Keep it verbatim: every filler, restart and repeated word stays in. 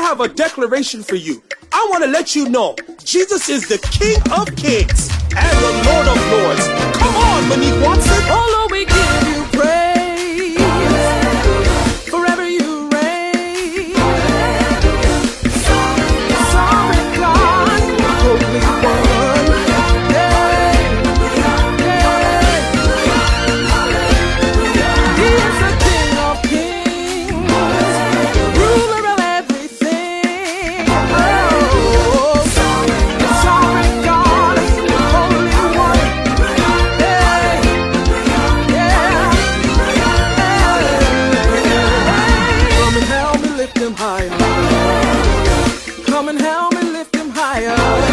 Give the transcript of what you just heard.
have a declaration for you. I want to let you know Jesus is the King of Kings and the Lord of Lords. Come on, Monique Watson. Oh Lord, we give you praise. Forever you reign. Sovereign God, Holy One. Yeah, yeah. He is the King of Kings, ruler of everything. Oh, sovereign God, Holy One. Yeah, yeah. Come and help me lift him higher. Come and help me lift him higher.